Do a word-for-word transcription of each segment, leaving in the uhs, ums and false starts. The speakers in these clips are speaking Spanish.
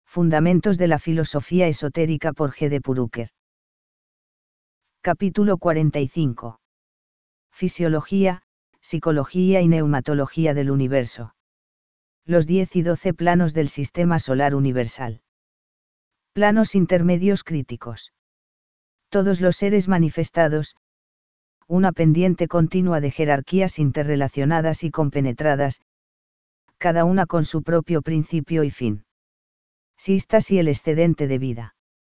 Fundamentos de la filosofía esotérica por G. de Purucker. Capítulo cuarenta y cinco. Fisiología, psicología y neumatología del universo. Los diez y doce planos del sistema solar universal. Planos intermedios críticos. Todos los seres manifestados. Una pendiente continua de jerarquías interrelacionadas y compenetradas, cada una con su propio principio y fin. Sistas y el excedente de vida.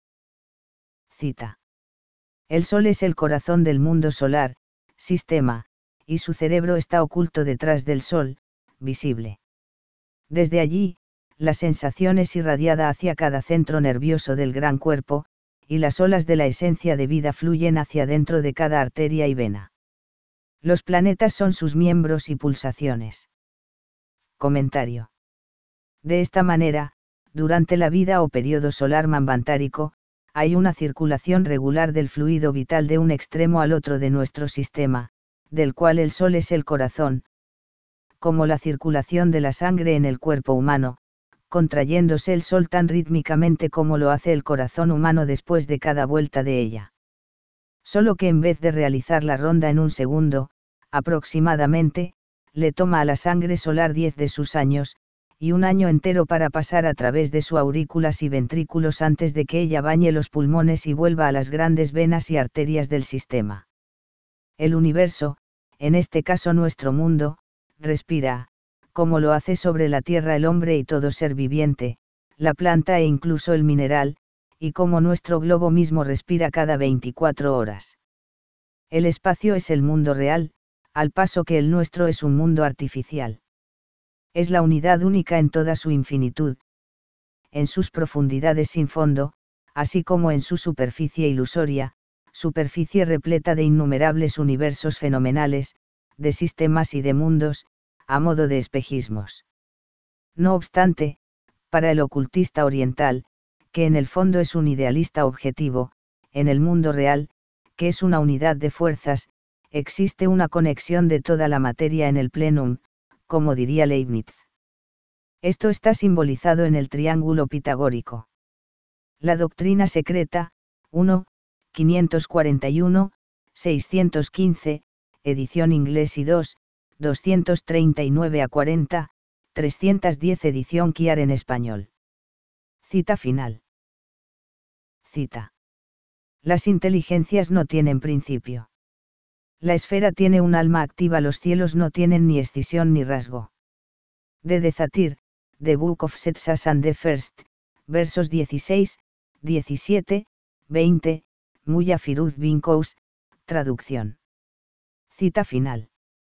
Cita. El Sol es el corazón del mundo solar, sistema, y su cerebro está oculto detrás del Sol, visible. Desde allí, la sensación es irradiada hacia cada centro nervioso del gran cuerpo, y las olas de la esencia de vida fluyen hacia dentro de cada arteria y vena. Los planetas son sus miembros y pulsaciones. Comentario. De esta manera, durante la vida o periodo solar manvantárico, hay una circulación regular del fluido vital de un extremo al otro de nuestro sistema, del cual el Sol es el corazón, como la circulación de la sangre en el cuerpo humano, contrayéndose el Sol tan rítmicamente como lo hace el corazón humano después de cada vuelta de ella. Solo que en vez de realizar la ronda en un segundo, aproximadamente, le toma a la sangre solar diez de sus años, y un año entero para pasar a través de sus aurículas y ventrículos antes de que ella bañe los pulmones y vuelva a las grandes venas y arterias del sistema. El universo, en este caso nuestro mundo, respira, como lo hace sobre la tierra el hombre y todo ser viviente, la planta e incluso el mineral, y como nuestro globo mismo respira cada veinticuatro horas. El espacio es el mundo real, al paso que el nuestro es un mundo artificial. Es la unidad única en toda su infinitud, en sus profundidades sin fondo, así como en su superficie ilusoria, superficie repleta de innumerables universos fenomenales, de sistemas y de mundos, a modo de espejismos. No obstante, para el ocultista oriental, que en el fondo es un idealista objetivo, en el mundo real, que es una unidad de fuerzas, existe una conexión de toda la materia en el plenum, como diría Leibniz. Esto está simbolizado en el triángulo pitagórico. La doctrina secreta, uno, quinientos cuarenta y uno, seiscientos quince, edición inglés y dos, doscientos treinta y nueve a cuarenta, trescientos diez edición Kiar en español. Cita final. Cita. Las inteligencias no tienen principio. La esfera tiene un alma activa, los cielos no tienen ni escisión ni rasgo. De Dezatir, The Book of Setsas and the First, versos dieciséis, diecisiete, veinte, Mulla Firuz bin Kous, traducción. Cita final.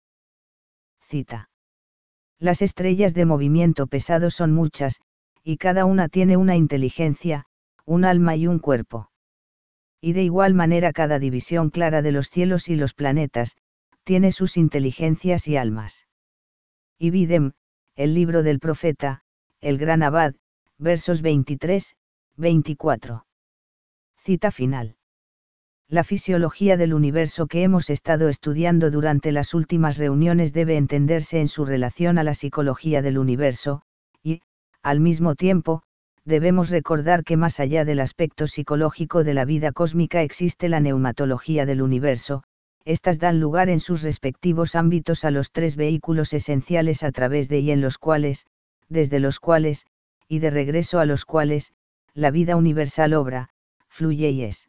Cita. Las estrellas de movimiento pesado son muchas, y cada una tiene una inteligencia, un alma y un cuerpo. Y de igual manera cada división clara de los cielos y los planetas, tiene sus inteligencias y almas. Ibidem, el libro del profeta, el gran abad, versos veintitrés, veinticuatro. Cita final. La fisiología del universo que hemos estado estudiando durante las últimas reuniones debe entenderse en su relación a la psicología del universo, y, al mismo tiempo, debemos recordar que más allá del aspecto psicológico de la vida cósmica existe la neumatología del universo. Estas dan lugar en sus respectivos ámbitos a los tres vehículos esenciales a través de y en los cuales, desde los cuales, y de regreso a los cuales, la vida universal obra, fluye y es.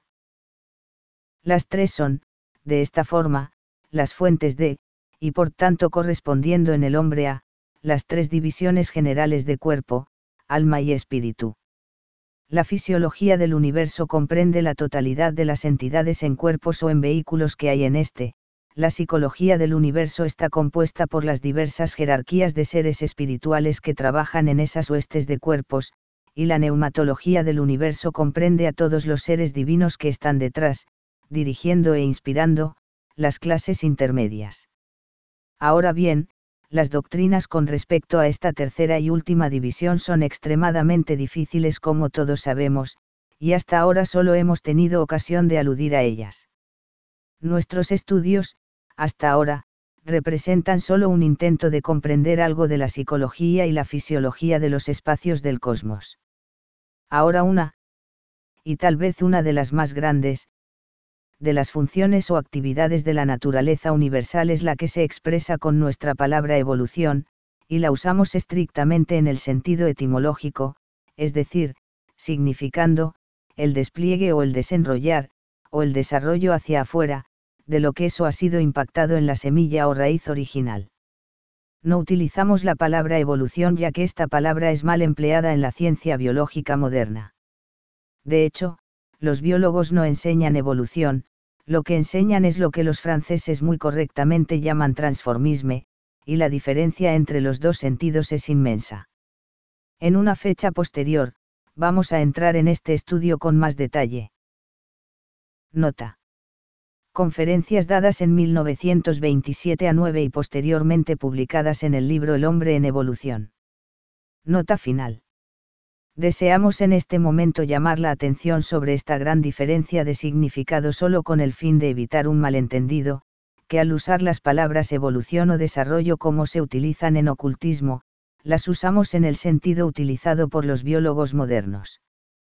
Las tres son, de esta forma, las fuentes de, y por tanto correspondiendo en el hombre a, las tres divisiones generales de cuerpo, alma y espíritu. La fisiología del universo comprende la totalidad de las entidades en cuerpos o en vehículos que hay en este. La psicología del universo está compuesta por las diversas jerarquías de seres espirituales que trabajan en esas huestes de cuerpos, y la neumatología del universo comprende a todos los seres divinos que están detrás, dirigiendo e inspirando, las clases intermedias. Ahora bien, las doctrinas con respecto a esta tercera y última división son extremadamente difíciles como todos sabemos, y hasta ahora solo hemos tenido ocasión de aludir a ellas. Nuestros estudios, hasta ahora, representan solo un intento de comprender algo de la psicología y la fisiología de los espacios del cosmos. Ahora una, y tal vez una de las más grandes, de las funciones o actividades de la naturaleza universal es la que se expresa con nuestra palabra evolución, y la usamos estrictamente en el sentido etimológico, es decir, significando, el despliegue o el desenrollar, o el desarrollo hacia afuera, de lo que eso ha sido impactado en la semilla o raíz original. No utilizamos la palabra evolución ya que esta palabra es mal empleada en la ciencia biológica moderna. De hecho, los biólogos no enseñan evolución, lo que enseñan es lo que los franceses muy correctamente llaman transformisme, y la diferencia entre los dos sentidos es inmensa. En una fecha posterior, vamos a entrar en este estudio con más detalle. Nota. Conferencias dadas en mil novecientos veintisiete a nueve y posteriormente publicadas en el libro El hombre en evolución. Nota final. Deseamos en este momento llamar la atención sobre esta gran diferencia de significado solo con el fin de evitar un malentendido, que al usar las palabras evolución o desarrollo como se utilizan en ocultismo, las usamos en el sentido utilizado por los biólogos modernos.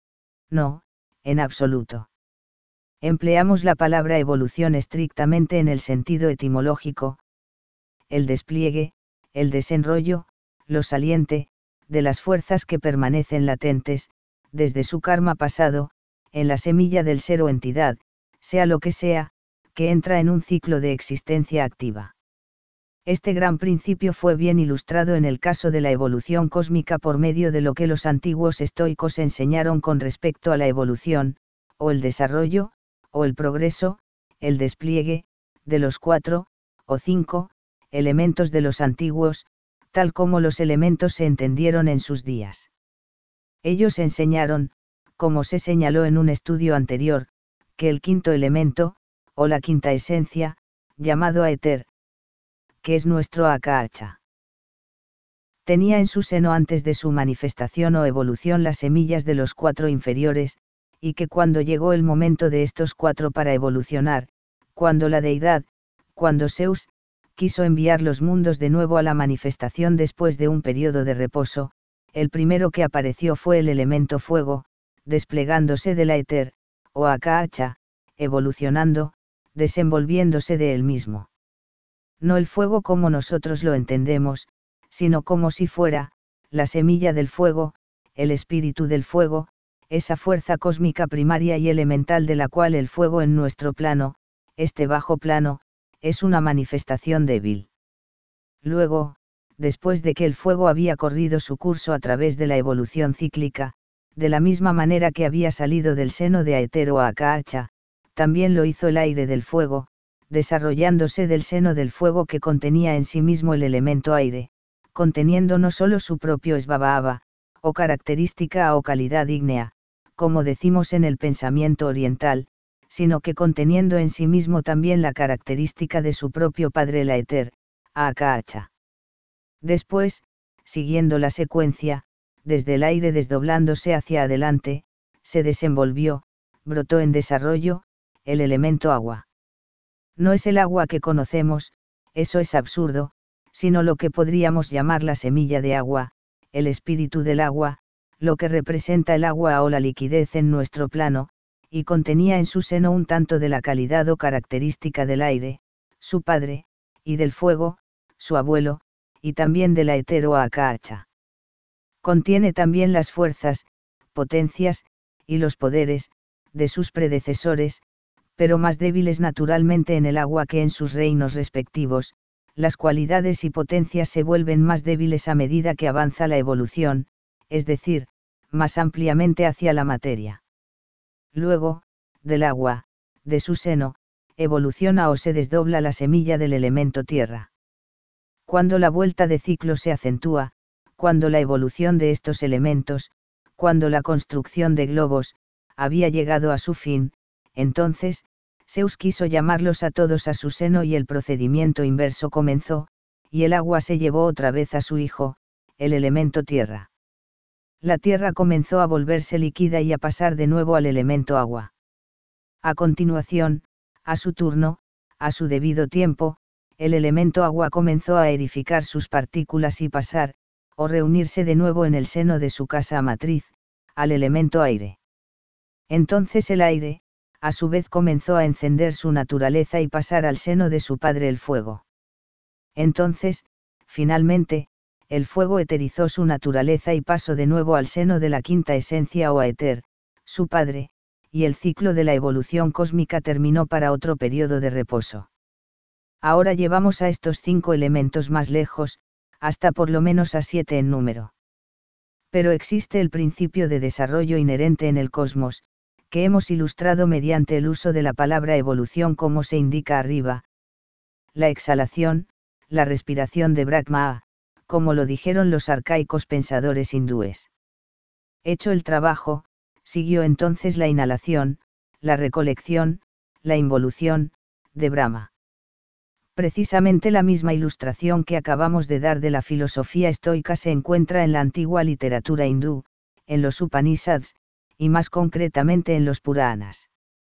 No, en absoluto. Empleamos la palabra evolución estrictamente en el sentido etimológico, el despliegue, el desenrollo, lo saliente, de las fuerzas que permanecen latentes, desde su karma pasado, en la semilla del ser o entidad, sea lo que sea, que entra en un ciclo de existencia activa. Este gran principio fue bien ilustrado en el caso de la evolución cósmica por medio de lo que los antiguos estoicos enseñaron con respecto a la evolución, o el desarrollo, o el progreso, el despliegue, de los cuatro, o cinco, elementos de los antiguos, tal como los elementos se entendieron en sus días. Ellos enseñaron, como se señaló en un estudio anterior, que el quinto elemento, o la quinta esencia, llamado Aether, que es nuestro Akahacha, tenía en su seno antes de su manifestación o evolución las semillas de los cuatro inferiores, y que cuando llegó el momento de estos cuatro para evolucionar, cuando la deidad, cuando Zeus, quiso enviar los mundos de nuevo a la manifestación después de un periodo de reposo, el primero que apareció fue el elemento fuego, desplegándose de la Aether, o Akahacha, evolucionando, desenvolviéndose de él mismo. No el fuego como nosotros lo entendemos, sino como si fuera, la semilla del fuego, el espíritu del fuego, esa fuerza cósmica primaria y elemental de la cual el fuego en nuestro plano, este bajo plano, es una manifestación débil. Luego, después de que el fuego había corrido su curso a través de la evolución cíclica, de la misma manera que había salido del seno de Aether o Akahacha, también lo hizo el aire del fuego, desarrollándose del seno del fuego que contenía en sí mismo el elemento aire, conteniendo no solo su propio Svabhava, o característica o calidad ígnea, como decimos en el pensamiento oriental, sino que conteniendo en sí mismo también la característica de su propio padre la Aether, Akahacha. Después, siguiendo la secuencia, desde el aire desdoblándose hacia adelante, se desenvolvió, brotó en desarrollo, el elemento agua. No es el agua que conocemos, eso es absurdo, sino lo que podríamos llamar la semilla de agua, el espíritu del agua, lo que representa el agua o la liquidez en nuestro plano, y contenía en su seno un tanto de la calidad o característica del aire, su padre, y del fuego, su abuelo, y también de la Aether o Akahacha. Contiene también las fuerzas, potencias, y los poderes, de sus predecesores, pero más débiles naturalmente en el agua que en sus reinos respectivos, las cualidades y potencias se vuelven más débiles a medida que avanza la evolución, es decir, más ampliamente hacia la materia. Luego, del agua, de su seno, evoluciona o se desdobla la semilla del elemento tierra. Cuando la vuelta de ciclo se acentúa, cuando la evolución de estos elementos, cuando la construcción de globos, había llegado a su fin, entonces, Zeus quiso llamarlos a todos a su seno y el procedimiento inverso comenzó, y el agua se llevó otra vez a su hijo, el elemento tierra. La tierra comenzó a volverse líquida y a pasar de nuevo al elemento agua. A continuación, a su turno, a su debido tiempo, el elemento agua comenzó a aerificar sus partículas y pasar, o reunirse de nuevo en el seno de su casa matriz, al elemento aire. Entonces el aire, a su vez comenzó a encender su naturaleza y pasar al seno de su padre el fuego. Entonces, finalmente, el fuego eterizó su naturaleza y pasó de nuevo al seno de la quinta esencia o aether, su padre, y el ciclo de la evolución cósmica terminó para otro periodo de reposo. Ahora llevamos a estos cinco elementos más lejos, hasta por lo menos a siete en número. Pero existe el principio de desarrollo inherente en el cosmos, que hemos ilustrado mediante el uso de la palabra evolución como se indica arriba. La exhalación, la respiración de Brahma, como lo dijeron los arcaicos pensadores hindúes. Hecho el trabajo, siguió entonces la inhalación, la recolección, la involución, de Brahma. Precisamente la misma ilustración que acabamos de dar de la filosofía estoica se encuentra en la antigua literatura hindú, en los Upanishads, y más concretamente en los Puranas.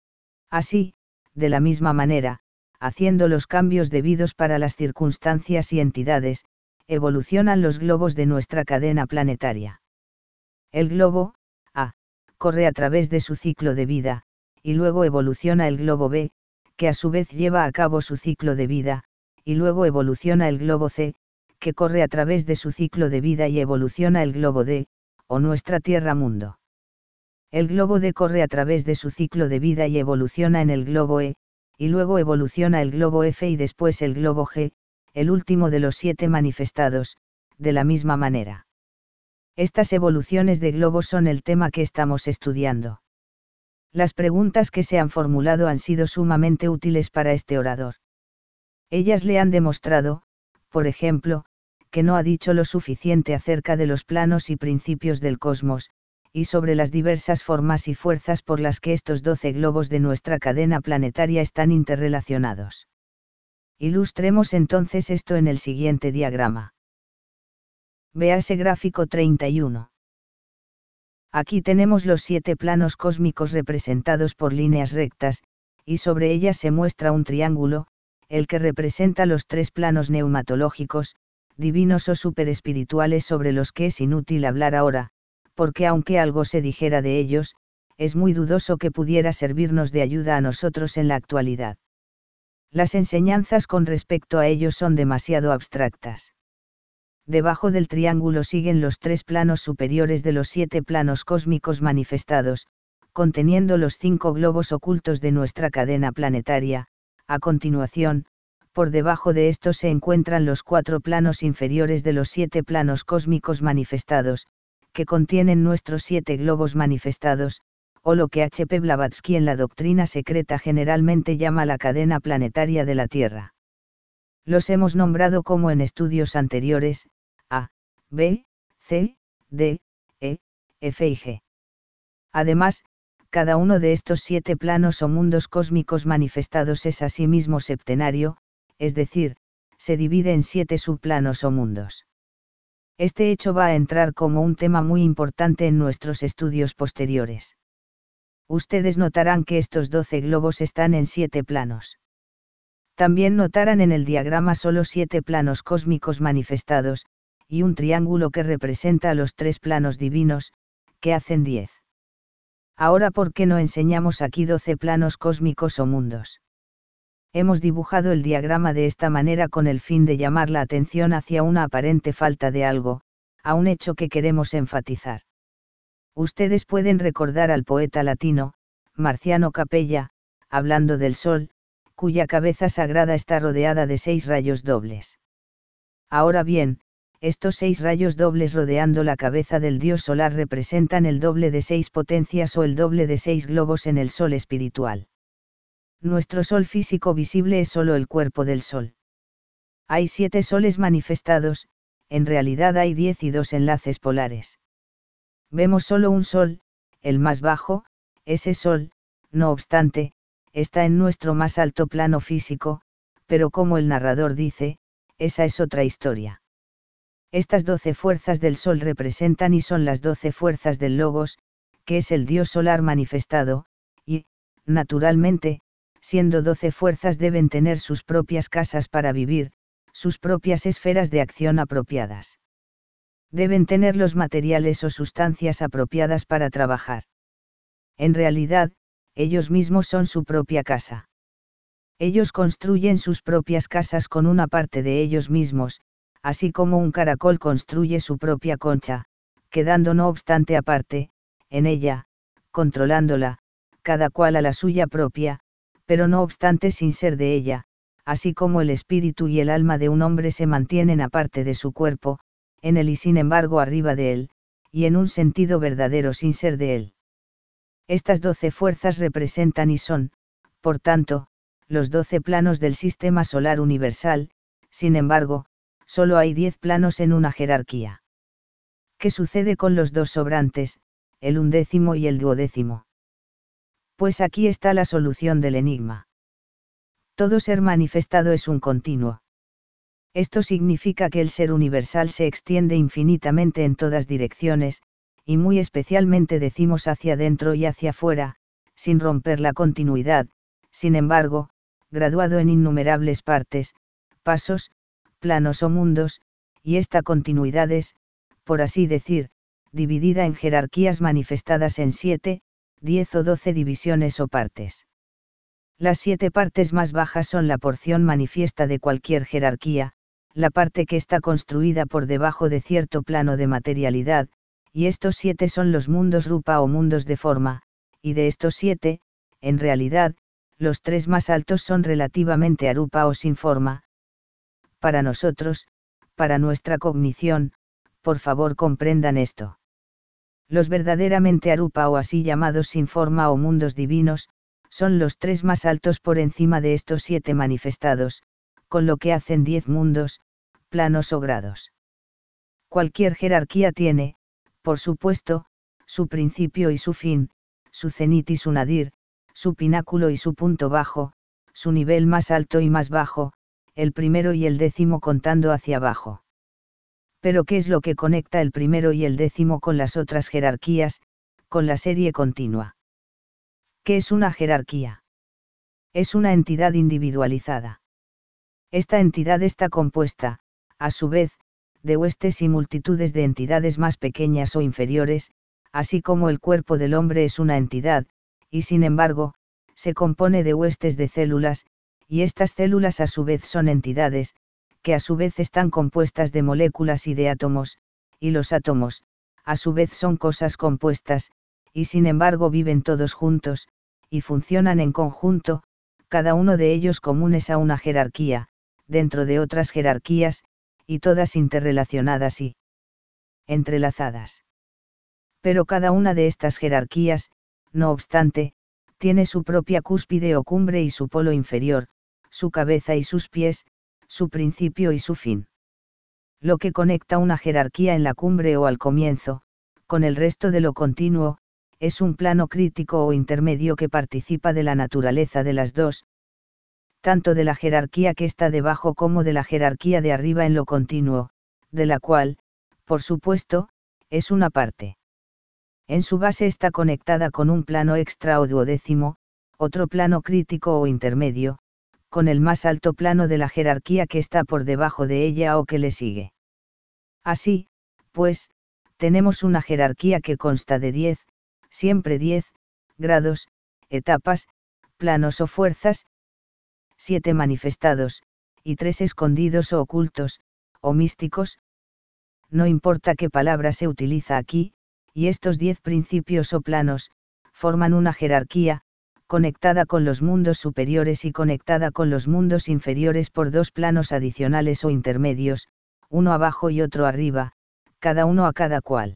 Así, de la misma manera, haciendo los cambios debidos para las circunstancias y entidades, evolucionan los globos de nuestra cadena planetaria. El globo, A, corre a través de su ciclo de vida, y luego evoluciona el globo B, que a su vez lleva a cabo su ciclo de vida, y luego evoluciona el globo C, que corre a través de su ciclo de vida y evoluciona el globo D, o nuestra Tierra-mundo. El globo D corre a través de su ciclo de vida y evoluciona en el globo E, y luego evoluciona el globo F y después el globo G, el último de los siete manifestados, de la misma manera. Estas evoluciones de globos son el tema que estamos estudiando. Las preguntas que se han formulado han sido sumamente útiles para este orador. Ellas le han demostrado, por ejemplo, que no ha dicho lo suficiente acerca de los planos y principios del cosmos, y sobre las diversas formas y fuerzas por las que estos doce globos de nuestra cadena planetaria están interrelacionados. Ilustremos entonces esto en el siguiente diagrama. Véase gráfico treinta y uno. Aquí tenemos los siete planos cósmicos representados por líneas rectas, y sobre ellas se muestra un triángulo, el que representa los tres planos neumatológicos, divinos o superespirituales sobre los que es inútil hablar ahora, porque aunque algo se dijera de ellos, es muy dudoso que pudiera servirnos de ayuda a nosotros en la actualidad. Las enseñanzas con respecto a ellos son demasiado abstractas. Debajo del triángulo siguen los tres planos superiores de los siete planos cósmicos manifestados, conteniendo los cinco globos ocultos de nuestra cadena planetaria. A continuación, por debajo de estos se encuentran los cuatro planos inferiores de los siete planos cósmicos manifestados, que contienen nuestros siete globos manifestados, o lo que H P Blavatsky en la doctrina secreta generalmente llama la cadena planetaria de la Tierra. Los hemos nombrado como en estudios anteriores, A, B, C, D, E, F y G. Además, cada uno de estos siete planos o mundos cósmicos manifestados es asimismo septenario, es decir, se divide en siete subplanos o mundos. Este hecho va a entrar como un tema muy importante en nuestros estudios posteriores. Ustedes notarán que estos doce globos están en siete planos. También notarán en el diagrama solo siete planos cósmicos manifestados, y un triángulo que representa a los tres planos divinos, que hacen diez. Ahora, ¿por qué no enseñamos aquí doce planos cósmicos o mundos? Hemos dibujado el diagrama de esta manera con el fin de llamar la atención hacia una aparente falta de algo, a un hecho que queremos enfatizar. Ustedes pueden recordar al poeta latino, Marciano Capella, hablando del Sol, cuya cabeza sagrada está rodeada de seis rayos dobles. Ahora bien, estos seis rayos dobles rodeando la cabeza del dios solar representan el doble de seis potencias o el doble de seis globos en el Sol espiritual. Nuestro Sol físico visible es solo el cuerpo del Sol. Hay siete soles manifestados, en realidad hay diez y dos enlaces polares. Vemos solo un Sol, el más bajo, ese Sol, no obstante, está en nuestro más alto plano físico, pero como el narrador dice, esa es otra historia. Estas doce fuerzas del Sol representan y son las doce fuerzas del Logos, que es el Dios solar manifestado, y, naturalmente, siendo doce fuerzas deben tener sus propias casas para vivir, sus propias esferas de acción apropiadas. Deben tener los materiales o sustancias apropiadas para trabajar. En realidad, ellos mismos son su propia casa. Ellos construyen sus propias casas con una parte de ellos mismos, así como un caracol construye su propia concha, quedando no obstante aparte, en ella, controlándola, cada cual a la suya propia, pero no obstante sin ser de ella, así como el espíritu y el alma de un hombre se mantienen aparte de su cuerpo, en él y sin embargo arriba de él, y en un sentido verdadero sin ser de él. Estas doce fuerzas representan y son, por tanto, los doce planos del sistema solar universal, sin embargo, solo hay diez planos en una jerarquía. ¿Qué sucede con los dos sobrantes, el undécimo y el duodécimo? Pues aquí está la solución del enigma. Todo ser manifestado es un continuo. Esto significa que el ser universal se extiende infinitamente en todas direcciones, y muy especialmente decimos hacia dentro y hacia afuera, sin romper la continuidad, sin embargo, graduado en innumerables partes, pasos, planos o mundos, y esta continuidad es, por así decir, dividida en jerarquías manifestadas en siete, diez o doce divisiones o partes. Las siete partes más bajas son la porción manifiesta de cualquier jerarquía, la parte que está construida por debajo de cierto plano de materialidad, y estos siete son los mundos rupa o mundos de forma, y de estos siete, en realidad, los tres más altos son relativamente arupa o sin forma. Para nosotros, para nuestra cognición, por favor comprendan esto. Los verdaderamente arupa o así llamados sin forma o mundos divinos, son los tres más altos por encima de estos siete manifestados, con lo que hacen diez mundos, planos o grados. Cualquier jerarquía tiene, por supuesto, su principio y su fin, su cenit y su nadir, su pináculo y su punto bajo, su nivel más alto y más bajo, el primero y el décimo contando hacia abajo. Pero ¿qué es lo que conecta el primero y el décimo con las otras jerarquías, con la serie continua? ¿Qué es una jerarquía? Es una entidad individualizada. Esta entidad está compuesta, a su vez, de huestes y multitudes de entidades más pequeñas o inferiores, así como el cuerpo del hombre es una entidad, y sin embargo, se compone de huestes de células, y estas células a su vez son entidades, que a su vez están compuestas de moléculas y de átomos, y los átomos, a su vez son cosas compuestas, y sin embargo viven todos juntos, y funcionan en conjunto, cada uno de ellos comunes a una jerarquía, dentro de otras jerarquías, y todas interrelacionadas y entrelazadas. Pero cada una de estas jerarquías, no obstante, tiene su propia cúspide o cumbre y su polo inferior, su cabeza y sus pies, su principio y su fin. Lo que conecta una jerarquía en la cumbre o al comienzo, con el resto de lo continuo, es un plano crítico o intermedio que participa de la naturaleza de las dos, tanto de la jerarquía que está debajo como de la jerarquía de arriba en lo continuo, de la cual, por supuesto, es una parte. En su base está conectada con un plano extra o duodécimo, otro plano crítico o intermedio, con el más alto plano de la jerarquía que está por debajo de ella o que le sigue. Así, pues, tenemos una jerarquía que consta de diez, siempre diez, grados, etapas, planos o fuerzas, siete manifestados, y tres escondidos o ocultos, o místicos. No importa qué palabra se utiliza aquí, y estos diez principios o planos, forman una jerarquía, conectada con los mundos superiores y conectada con los mundos inferiores por dos planos adicionales o intermedios, uno abajo y otro arriba, cada uno a cada cual.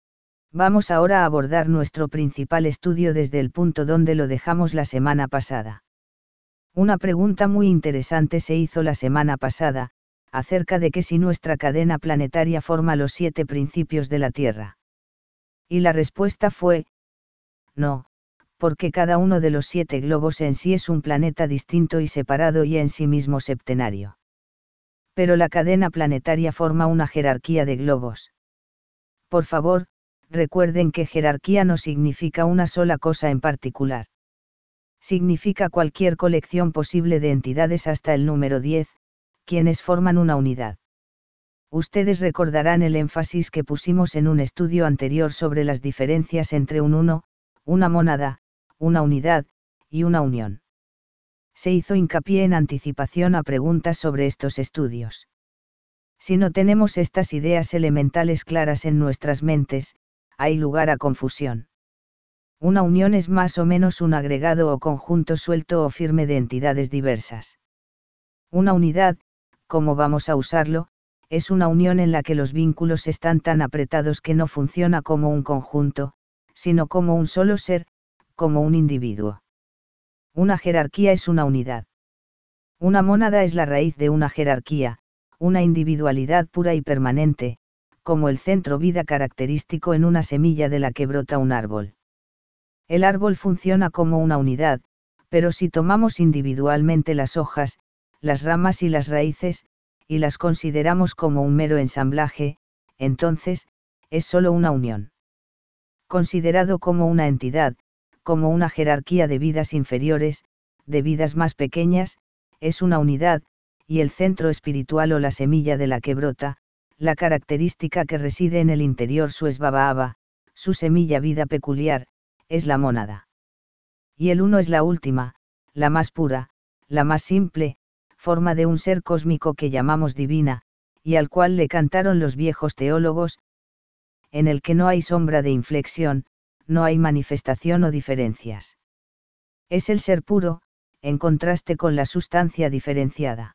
Vamos ahora a abordar nuestro principal estudio desde el punto donde lo dejamos la semana pasada. Una pregunta muy interesante se hizo la semana pasada, acerca de que si nuestra cadena planetaria forma los siete principios de la Tierra. Y la respuesta fue, no, porque cada uno de los siete globos en sí es un planeta distinto y separado y en sí mismo septenario. Pero la cadena planetaria forma una jerarquía de globos. Por favor, recuerden que jerarquía no significa una sola cosa en particular. Significa cualquier colección posible de entidades hasta el número diez, quienes forman una unidad. Ustedes recordarán el énfasis que pusimos en un estudio anterior sobre las diferencias entre un uno, una mónada, una unidad, y una unión. Se hizo hincapié en anticipación a preguntas sobre estos estudios. Si no tenemos estas ideas elementales claras en nuestras mentes, hay lugar a confusión. Una unión es más o menos un agregado o conjunto suelto o firme de entidades diversas. Una unidad, como vamos a usarlo, es una unión en la que los vínculos están tan apretados que no funciona como un conjunto, sino como un solo ser, como un individuo. Una jerarquía es una unidad. Una mónada es la raíz de una jerarquía, una individualidad pura y permanente, como el centro vida característico en una semilla de la que brota un árbol. El árbol funciona como una unidad, pero si tomamos individualmente las hojas, las ramas y las raíces, y las consideramos como un mero ensamblaje, entonces, es solo una unión. Considerado como una entidad, como una jerarquía de vidas inferiores, de vidas más pequeñas, es una unidad, y el centro espiritual o la semilla de la que brota, la característica que reside en el interior su esbababa, su semilla vida peculiar, es la mónada. Y el uno es la última, la más pura, la más simple, forma de un ser cósmico que llamamos divina, y al cual le cantaron los viejos teólogos, en el que no hay sombra de inflexión, no hay manifestación o diferencias. Es el ser puro, en contraste con la sustancia diferenciada.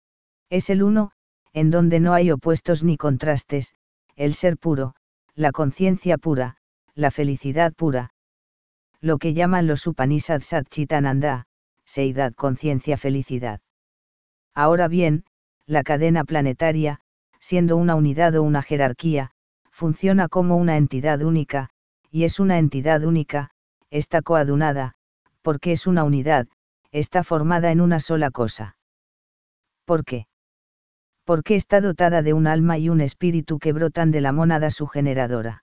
Es el uno, en donde no hay opuestos ni contrastes, el ser puro, la conciencia pura, la felicidad pura. Lo que llaman los Upanishads Satchitananda, seidad conciencia felicidad. Ahora bien, la cadena planetaria, siendo una unidad o una jerarquía, funciona como una entidad única, y es una entidad única, está coadunada, porque es una unidad, está formada en una sola cosa. ¿Por qué? Porque está dotada de un alma y un espíritu que brotan de la mónada su generadora.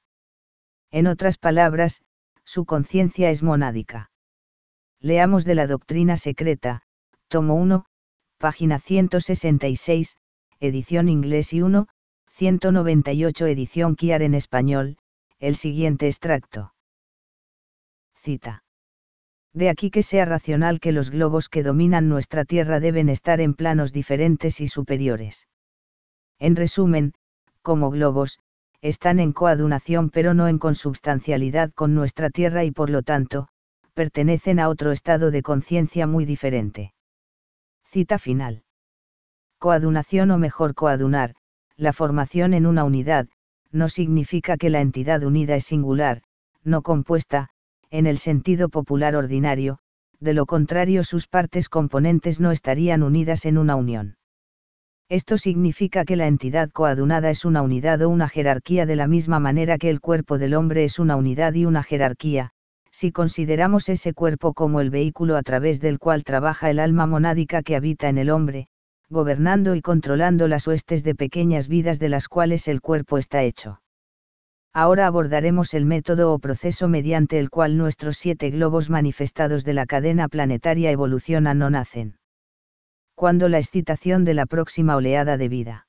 En otras palabras, su conciencia es monádica. Leamos de la Doctrina Secreta, tomo uno, página ciento sesenta y seis, edición inglés y uno, ciento noventa y ocho edición Kiar en español, el siguiente extracto. Cita. De aquí que sea racional que los globos que dominan nuestra Tierra deben estar en planos diferentes y superiores. En resumen, como globos, están en coadunación pero no en consubstancialidad con nuestra Tierra y por lo tanto, pertenecen a otro estado de conciencia muy diferente. Cita final. Coadunación o mejor coadunar, la formación en una unidad, no significa que la entidad unida es singular, no compuesta, en el sentido popular ordinario, de lo contrario sus partes componentes no estarían unidas en una unión. Esto significa que la entidad coadunada es una unidad o una jerarquía de la misma manera que el cuerpo del hombre es una unidad y una jerarquía, si consideramos ese cuerpo como el vehículo a través del cual trabaja el alma monádica que habita en el hombre, gobernando y controlando las huestes de pequeñas vidas de las cuales el cuerpo está hecho. Ahora abordaremos el método o proceso mediante el cual nuestros siete globos manifestados de la cadena planetaria evolucionan o nacen. Cuando la excitación de la próxima oleada de vida,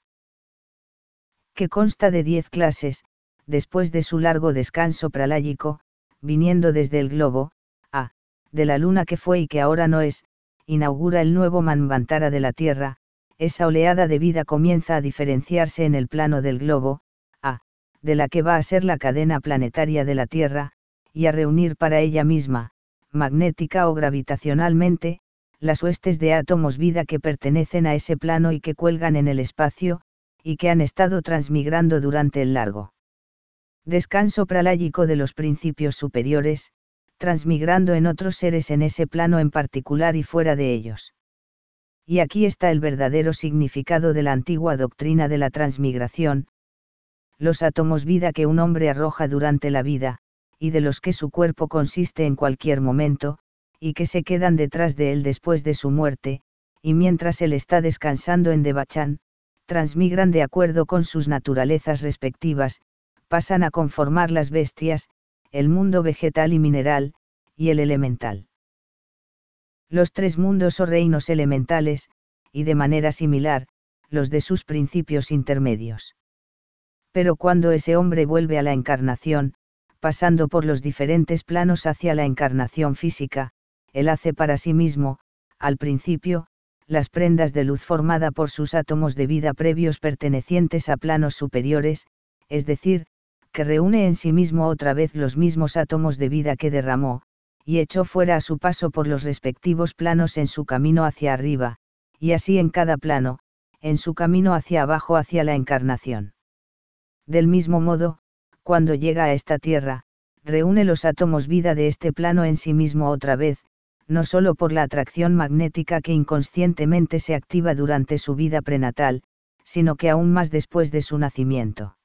que consta de diez clases, después de su largo descanso praláyico, viniendo desde el globo, A, de la luna que fue y que ahora no es, inaugura el nuevo Manvantara de la Tierra, esa oleada de vida comienza a diferenciarse en el plano del globo, A, de la que va a ser la cadena planetaria de la Tierra, y a reunir para ella misma, magnética o gravitacionalmente, las huestes de átomos vida que pertenecen a ese plano y que cuelgan en el espacio, y que han estado transmigrando durante el largo descanso praláyico de los principios superiores, transmigrando en otros seres en ese plano en particular y fuera de ellos. Y aquí está el verdadero significado de la antigua doctrina de la transmigración. Los átomos vida que un hombre arroja durante la vida, y de los que su cuerpo consiste en cualquier momento, y que se quedan detrás de él después de su muerte, y mientras él está descansando en Devachan, transmigran de acuerdo con sus naturalezas respectivas, pasan a conformar las bestias, el mundo vegetal y mineral, y el elemental. Los tres mundos o reinos elementales, y de manera similar, los de sus principios intermedios. Pero cuando ese hombre vuelve a la encarnación, pasando por los diferentes planos hacia la encarnación física, él hace para sí mismo, al principio, las prendas de luz formada por sus átomos de vida previos pertenecientes a planos superiores, es decir, que reúne en sí mismo otra vez los mismos átomos de vida que derramó, y echó fuera a su paso por los respectivos planos en su camino hacia arriba, y así en cada plano, en su camino hacia abajo hacia la encarnación. Del mismo modo, cuando llega a esta tierra, reúne los átomos vida de este plano en sí mismo otra vez, no solo por la atracción magnética que inconscientemente se activa durante su vida prenatal, sino que aún más después de su nacimiento.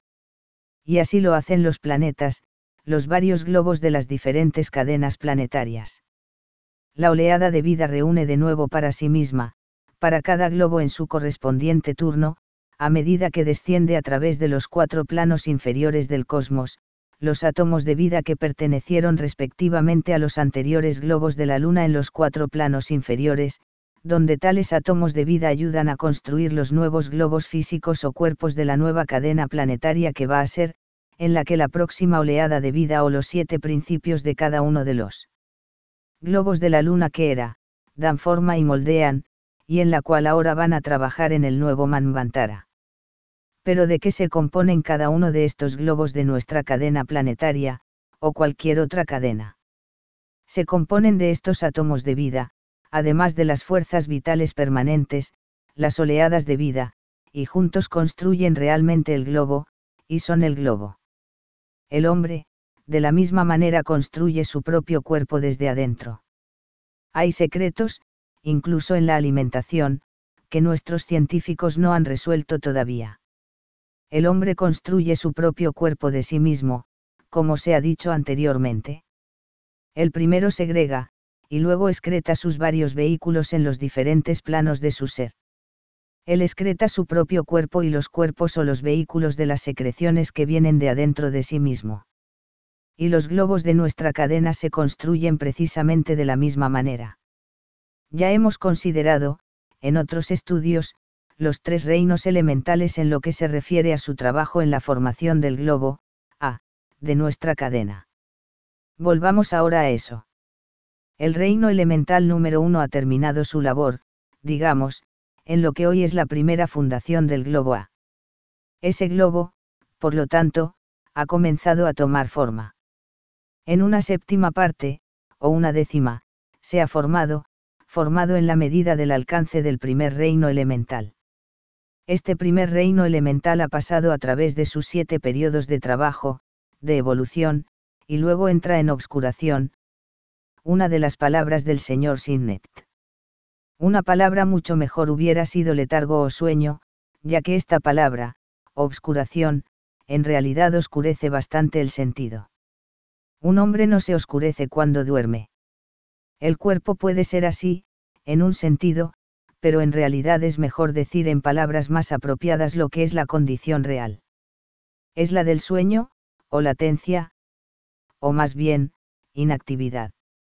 Y así lo hacen los planetas, los varios globos de las diferentes cadenas planetarias. La oleada de vida reúne de nuevo para sí misma, para cada globo en su correspondiente turno, a medida que desciende a través de los cuatro planos inferiores del cosmos, los átomos de vida que pertenecieron respectivamente a los anteriores globos de la Luna en los cuatro planos inferiores, donde tales átomos de vida ayudan a construir los nuevos globos físicos o cuerpos de la nueva cadena planetaria que va a ser, en la que la próxima oleada de vida o los siete principios de cada uno de los globos de la Luna que era, dan forma y moldean, y en la cual ahora van a trabajar en el nuevo Manvantara. Pero ¿de qué se componen cada uno de estos globos de nuestra cadena planetaria, o cualquier otra cadena? Se componen de estos átomos de vida, además de las fuerzas vitales permanentes, las oleadas de vida, y juntos construyen realmente el globo, y son el globo. El hombre, de la misma manera construye su propio cuerpo desde adentro. Hay secretos, incluso en la alimentación, que nuestros científicos no han resuelto todavía. El hombre construye su propio cuerpo de sí mismo, como se ha dicho anteriormente. El primero segrega, y luego excreta sus varios vehículos en los diferentes planos de su ser. Él excreta su propio cuerpo y los cuerpos o los vehículos de las secreciones que vienen de adentro de sí mismo. Y los globos de nuestra cadena se construyen precisamente de la misma manera. Ya hemos considerado, en otros estudios, los tres reinos elementales en lo que se refiere a su trabajo en la formación del globo, a, de nuestra cadena. Volvamos ahora a eso. El reino elemental número uno ha terminado su labor, digamos, en lo que hoy es la primera fundación del globo A. Ese globo, por lo tanto, ha comenzado a tomar forma. En una séptima parte, o una décima, se ha formado, formado en la medida del alcance del primer reino elemental. Este primer reino elemental ha pasado a través de sus siete periodos de trabajo, de evolución, y luego entra en obscuración. Una de las palabras del señor Sinnet. Una palabra mucho mejor hubiera sido letargo o sueño, ya que esta palabra, obscuración, en realidad oscurece bastante el sentido. Un hombre no se oscurece cuando duerme. El cuerpo puede ser así, en un sentido, pero en realidad es mejor decir en palabras más apropiadas lo que es la condición real. Es la del sueño, o latencia, o más bien, inactividad.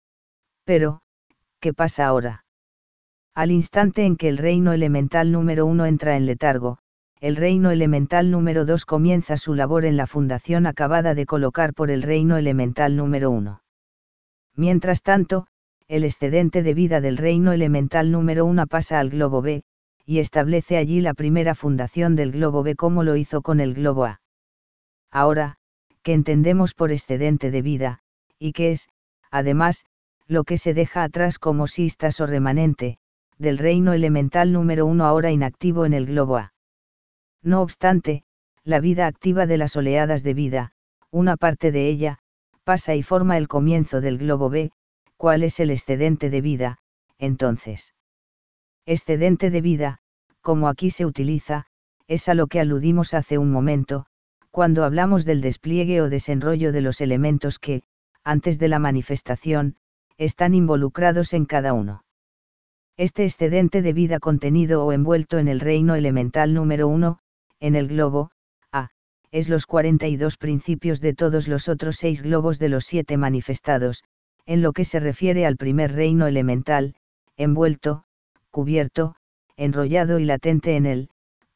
Pero, ¿qué pasa ahora? Al instante en que el reino elemental número uno entra en letargo, el reino elemental número dos comienza su labor en la fundación acabada de colocar por el reino elemental número uno. Mientras tanto, el excedente de vida del reino elemental número uno pasa al globo B, y establece allí la primera fundación del globo B como lo hizo con el globo A. Ahora, ¿qué entendemos por excedente de vida, y qué es, además, lo que se deja atrás como sistas o remanente, del reino elemental número uno ahora inactivo en el globo A? No obstante, la vida activa de las oleadas de vida, una parte de ella, pasa y forma el comienzo del globo B. ¿Cuál es el excedente de vida, entonces? Excedente de vida, como aquí se utiliza, es a lo que aludimos hace un momento, cuando hablamos del despliegue o desenrollo de los elementos que, antes de la manifestación, están involucrados en cada uno. Este excedente de vida contenido o envuelto en el reino elemental número uno, en el globo A, es los cuarenta y dos principios de todos los otros seis globos de los siete manifestados, en lo que se refiere al primer reino elemental, envuelto, cubierto, enrollado y latente en él,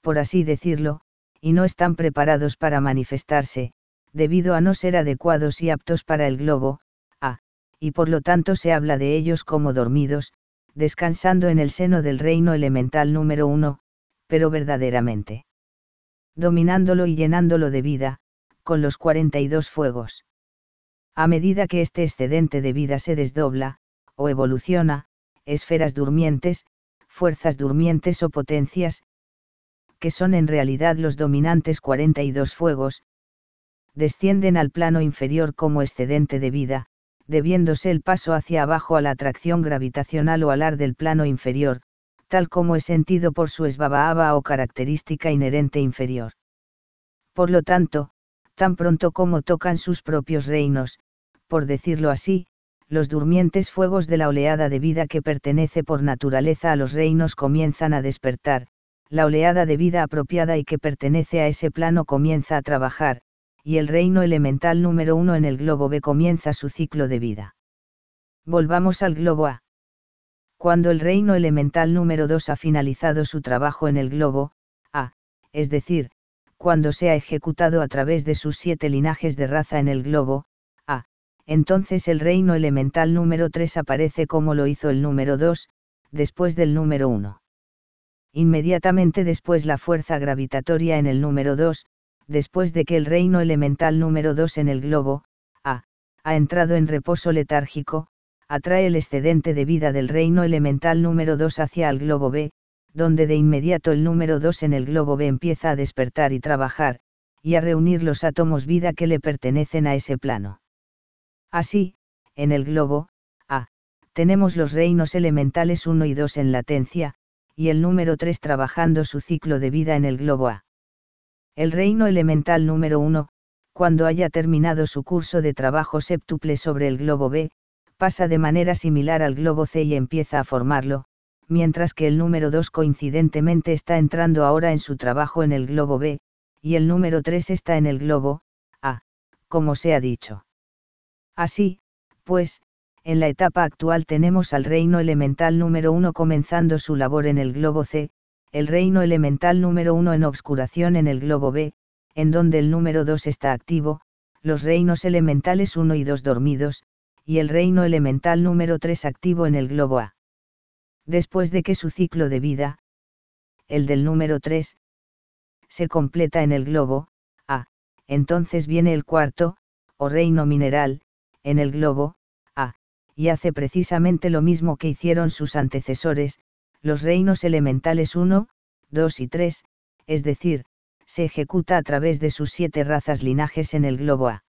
por así decirlo, y no están preparados para manifestarse, debido a no ser adecuados y aptos para el globo, A, y por lo tanto se habla de ellos como dormidos, descansando en el seno del reino elemental número uno, pero verdaderamente dominándolo y llenándolo de vida, con los cuarenta y dos fuegos. A medida que este excedente de vida se desdobla, o evoluciona, esferas durmientes, fuerzas durmientes o potencias, que son en realidad los dominantes cuarenta y dos fuegos, descienden al plano inferior como excedente de vida, debiéndose el paso hacia abajo a la atracción gravitacional o alar del plano inferior, tal como es sentido por su esbaba o característica inherente inferior. Por lo tanto, tan pronto como tocan sus propios reinos, por decirlo así, los durmientes fuegos de la oleada de vida que pertenece por naturaleza a los reinos comienzan a despertar, la oleada de vida apropiada y que pertenece a ese plano comienza a trabajar, y el reino elemental número uno en el globo B comienza su ciclo de vida. Volvamos al globo A. Cuando el reino elemental número dos ha finalizado su trabajo en el globo A, es decir, cuando se ha ejecutado a través de sus siete linajes de raza en el globo A, entonces el reino elemental número tres aparece como lo hizo el número dos, después del número uno. Inmediatamente después la fuerza gravitatoria en el número dos, después de que el reino elemental número dos en el globo A, ha entrado en reposo letárgico, atrae el excedente de vida del reino elemental número dos hacia el globo B, donde de inmediato el número dos en el globo B empieza a despertar y trabajar, y a reunir los átomos vida que le pertenecen a ese plano. Así, en el globo A, tenemos los reinos elementales uno y dos en latencia, y el número tres trabajando su ciclo de vida en el globo A. El reino elemental número uno, cuando haya terminado su curso de trabajo séptuple sobre el globo B, pasa de manera similar al globo C y empieza a formarlo, mientras que el número dos coincidentemente está entrando ahora en su trabajo en el globo B, y el número tres está en el globo A, como se ha dicho. Así, pues, en la etapa actual tenemos al reino elemental número uno comenzando su labor en el globo C, el reino elemental número uno en obscuración en el globo B, en donde el número dos está activo, los reinos elementales uno y dos dormidos, y el reino elemental número tres activo en el globo A. Después de que su ciclo de vida, el del número tres, se completa en el globo A, entonces viene el cuarto, o reino mineral, en el globo A, y hace precisamente lo mismo que hicieron sus antecesores, los reinos elementales uno, dos y tres, es decir, se ejecuta a través de sus siete razas linajes en el globo A.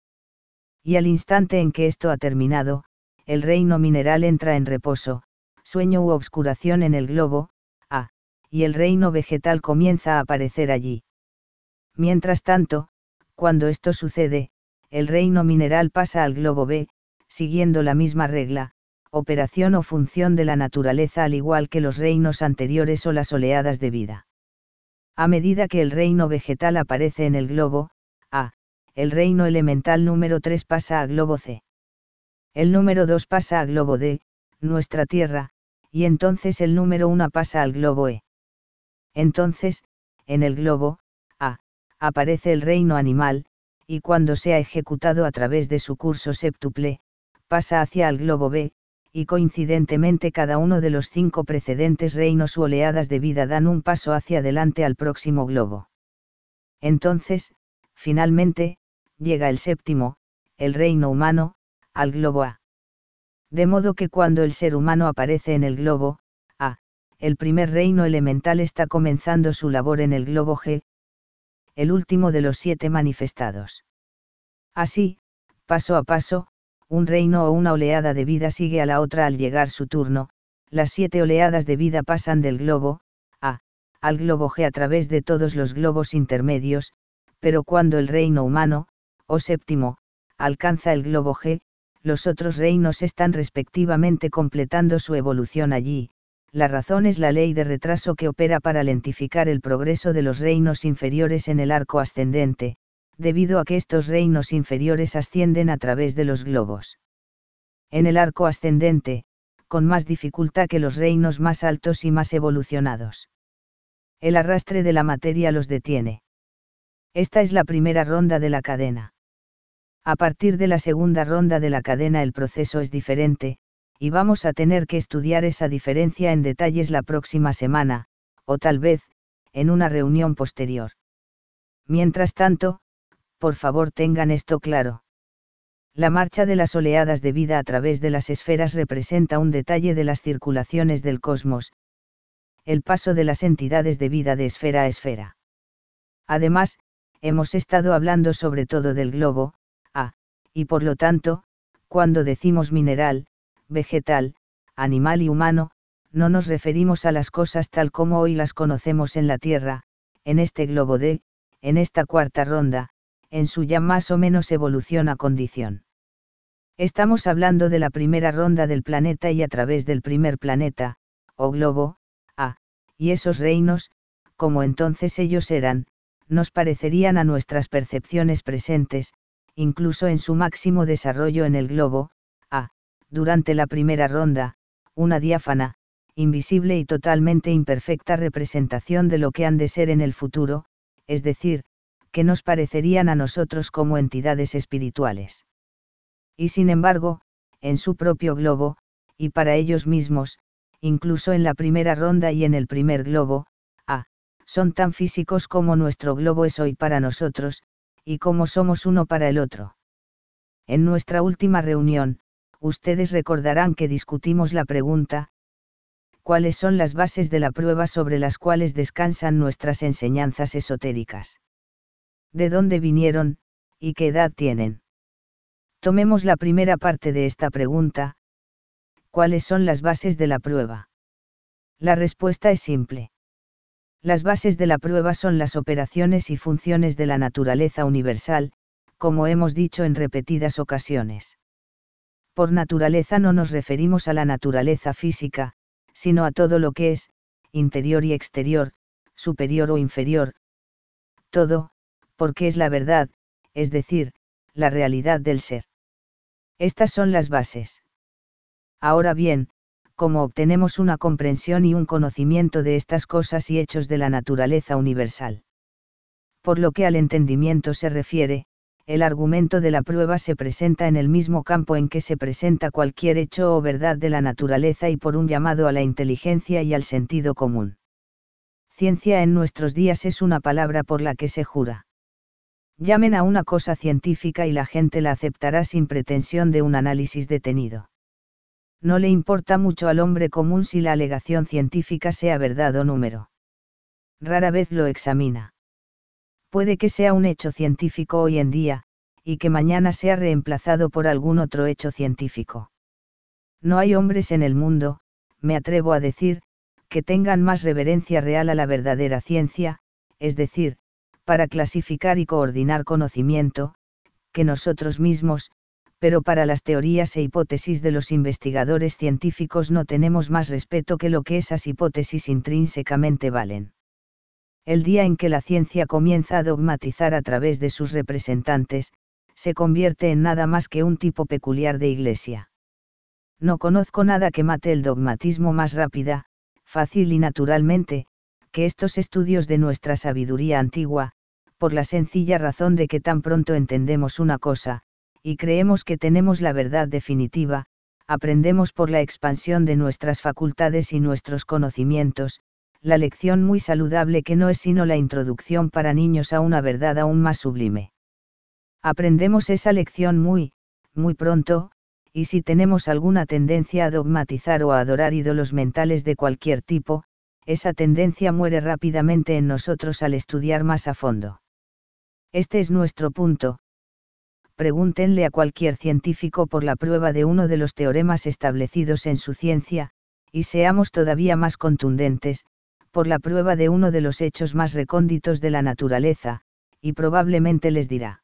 Y al instante en que esto ha terminado, el reino mineral entra en reposo, sueño u obscuración en el globo A, y el reino vegetal comienza a aparecer allí. Mientras tanto, cuando esto sucede, el reino mineral pasa al globo B, siguiendo la misma regla, operación o función de la naturaleza al igual que los reinos anteriores o las oleadas de vida. A medida que el reino vegetal aparece en el globo A, el reino elemental número tres pasa a globo C. El número dos pasa a globo D, nuestra Tierra, y entonces el número uno pasa al globo E. Entonces, en el globo A, aparece el reino animal, y cuando se ha ejecutado a través de su curso séptuple, pasa hacia el globo B, y coincidentemente cada uno de los cinco precedentes reinos u oleadas de vida dan un paso hacia adelante al próximo globo. Entonces, finalmente, llega el séptimo, el reino humano, al globo A. De modo que cuando el ser humano aparece en el globo A, el primer reino elemental está comenzando su labor en el globo G, el último de los siete manifestados. Así, paso a paso, un reino o una oleada de vida sigue a la otra al llegar su turno, las siete oleadas de vida pasan del globo A, al globo G a través de todos los globos intermedios, pero cuando el reino humano, o séptimo, alcanza el globo G, los otros reinos están respectivamente completando su evolución allí. La razón es la ley de retraso que opera para lentificar el progreso de los reinos inferiores en el arco ascendente, debido a que estos reinos inferiores ascienden a través de los globos. En el arco ascendente, con más dificultad que los reinos más altos y más evolucionados. El arrastre de la materia los detiene. Esta es la primera ronda de la cadena. A partir de la segunda ronda de la cadena el proceso es diferente, y vamos a tener que estudiar esa diferencia en detalles la próxima semana, o tal vez, en una reunión posterior. Mientras tanto, por favor tengan esto claro. La marcha de las oleadas de vida a través de las esferas representa un detalle de las circulaciones del cosmos, el paso de las entidades de vida de esfera a esfera. Además, hemos estado hablando sobre todo del globo, A, y por lo tanto, cuando decimos mineral, vegetal, animal y humano, no nos referimos a las cosas tal como hoy las conocemos en la Tierra, en este globo D, en esta cuarta ronda, en su ya más o menos evolución a condición. Estamos hablando de la primera ronda del planeta y a través del primer planeta, o globo, A, y esos reinos, como entonces ellos eran, nos parecerían a nuestras percepciones presentes, incluso en su máximo desarrollo en el globo, A, durante la primera ronda, una diáfana, invisible y totalmente imperfecta representación de lo que han de ser en el futuro, es decir, que nos parecerían a nosotros como entidades espirituales. Y sin embargo, en su propio globo, y para ellos mismos, incluso en la primera ronda y en el primer globo, A, son tan físicos como nuestro globo es hoy para nosotros, y como somos uno para el otro. En nuestra última reunión, ustedes recordarán que discutimos la pregunta, ¿cuáles son las bases de la prueba sobre las cuales descansan nuestras enseñanzas esotéricas? ¿De dónde vinieron, y qué edad tienen? Tomemos la primera parte de esta pregunta. ¿Cuáles son las bases de la prueba? La respuesta es simple. Las bases de la prueba son las operaciones y funciones de la naturaleza universal, como hemos dicho en repetidas ocasiones. Por naturaleza no nos referimos a la naturaleza física, sino a todo lo que es, interior y exterior, superior o inferior. Todo, porque es la verdad, es decir, la realidad del ser. Estas son las bases. Ahora bien, ¿cómo obtenemos una comprensión y un conocimiento de estas cosas y hechos de la naturaleza universal? Por lo que al entendimiento se refiere, el argumento de la prueba se presenta en el mismo campo en que se presenta cualquier hecho o verdad de la naturaleza y por un llamado a la inteligencia y al sentido común. Ciencia en nuestros días es una palabra por la que se jura. Llamen a una cosa científica y la gente la aceptará sin pretensión de un análisis detenido. No le importa mucho al hombre común si la alegación científica sea verdad o número. Rara vez lo examina. Puede que sea un hecho científico hoy en día, y que mañana sea reemplazado por algún otro hecho científico. No hay hombres en el mundo, me atrevo a decir, que tengan más reverencia real a la verdadera ciencia, es decir, para clasificar y coordinar conocimiento, que nosotros mismos, pero para las teorías e hipótesis de los investigadores científicos no tenemos más respeto que lo que esas hipótesis intrínsecamente valen. El día en que la ciencia comienza a dogmatizar a través de sus representantes, se convierte en nada más que un tipo peculiar de iglesia. No conozco nada que mate el dogmatismo más rápida, fácil y naturalmente, que estos estudios de nuestra sabiduría antigua, por la sencilla razón de que tan pronto entendemos una cosa, y creemos que tenemos la verdad definitiva, aprendemos por la expansión de nuestras facultades y nuestros conocimientos, la lección muy saludable que no es sino la introducción para niños a una verdad aún más sublime. Aprendemos esa lección muy, muy pronto, y si tenemos alguna tendencia a dogmatizar o a adorar ídolos mentales de cualquier tipo, esa tendencia muere rápidamente en nosotros al estudiar más a fondo. Este es nuestro punto. Pregúntenle a cualquier científico por la prueba de uno de los teoremas establecidos en su ciencia, y seamos todavía más contundentes, por la prueba de uno de los hechos más recónditos de la naturaleza, y probablemente les dirá.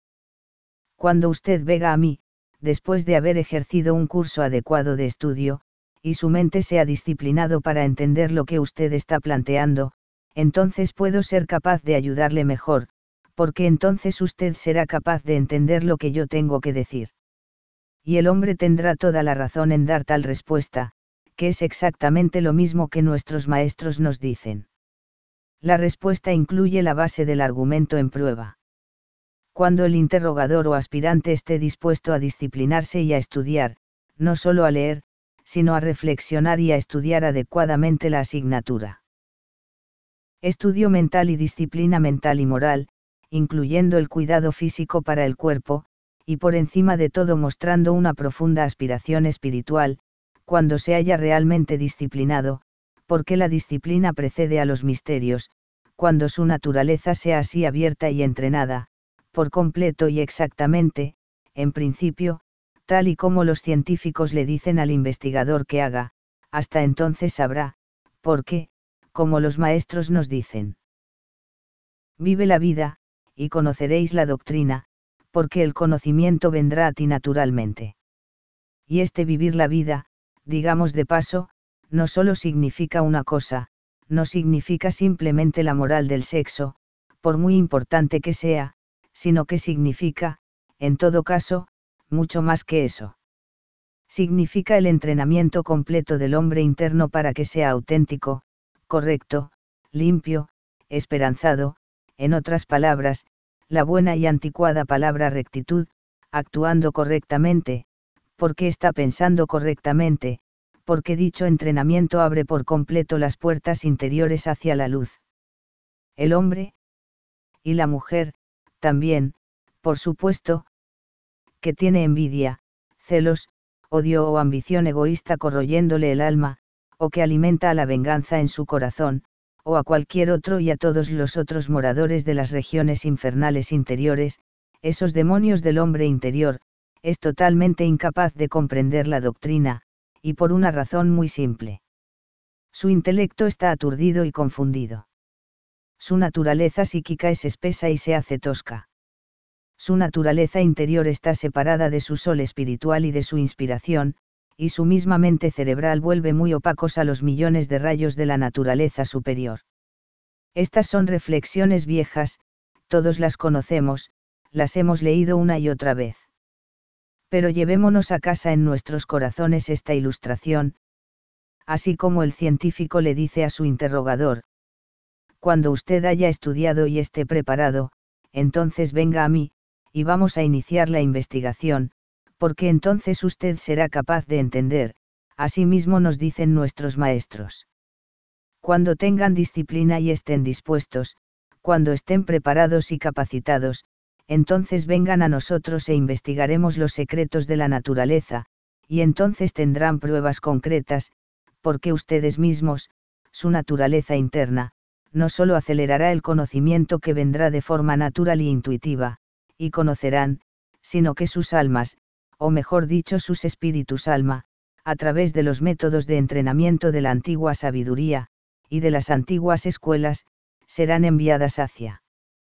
Cuando usted venga a mí, después de haber ejercido un curso adecuado de estudio, y su mente se ha disciplinado para entender lo que usted está planteando, entonces puedo ser capaz de ayudarle mejor, porque entonces usted será capaz de entender lo que yo tengo que decir. Y el hombre tendrá toda la razón en dar tal respuesta, que es exactamente lo mismo que nuestros maestros nos dicen. La respuesta incluye la base del argumento en prueba. Cuando el interrogador o aspirante esté dispuesto a disciplinarse y a estudiar, no solo a leer, sino a reflexionar y a estudiar adecuadamente la asignatura. Estudio mental y disciplina mental y moral, incluyendo el cuidado físico para el cuerpo, y por encima de todo mostrando una profunda aspiración espiritual, cuando se haya realmente disciplinado, porque la disciplina precede a los misterios, cuando su naturaleza sea así abierta y entrenada, por completo y exactamente, en principio, tal y como los científicos le dicen al investigador que haga, hasta entonces sabrá, porque, como los maestros nos dicen. Vive la vida, y conoceréis la doctrina, porque el conocimiento vendrá a ti naturalmente. Y este vivir la vida, digamos de paso, no solo significa una cosa, no significa simplemente la moral del sexo, por muy importante que sea, sino que significa, en todo caso, mucho más que eso. Significa el entrenamiento completo del hombre interno para que sea auténtico, correcto, limpio, esperanzado, en otras palabras, la buena y anticuada palabra rectitud, actuando correctamente, porque está pensando correctamente, porque dicho entrenamiento abre por completo las puertas interiores hacia la luz. El hombre, y la mujer, también, por supuesto, que tiene envidia, celos, odio o ambición egoísta corroyéndole el alma, o que alimenta a la venganza en su corazón, o a cualquier otro y a todos los otros moradores de las regiones infernales interiores, esos demonios del hombre interior, es totalmente incapaz de comprender la doctrina, y por una razón muy simple. Su intelecto está aturdido y confundido. Su naturaleza psíquica es espesa y se hace tosca. Su naturaleza interior está separada de su sol espiritual y de su inspiración, y su misma mente cerebral vuelve muy opacos a los millones de rayos de la naturaleza superior. Estas son reflexiones viejas, todos las conocemos, las hemos leído una y otra vez. Pero llevémonos a casa en nuestros corazones esta ilustración, así como el científico le dice a su interrogador: cuando usted haya estudiado y esté preparado, entonces venga a mí, y vamos a iniciar la investigación, porque entonces usted será capaz de entender, así mismo nos dicen nuestros maestros. Cuando tengan disciplina y estén dispuestos, cuando estén preparados y capacitados, entonces vengan a nosotros e investigaremos los secretos de la naturaleza, y entonces tendrán pruebas concretas, porque ustedes mismos, su naturaleza interna, no solo acelerará el conocimiento que vendrá de forma natural y intuitiva, y conocerán, sino que sus almas, o mejor dicho sus espíritus alma, a través de los métodos de entrenamiento de la antigua sabiduría, y de las antiguas escuelas, serán enviadas hacia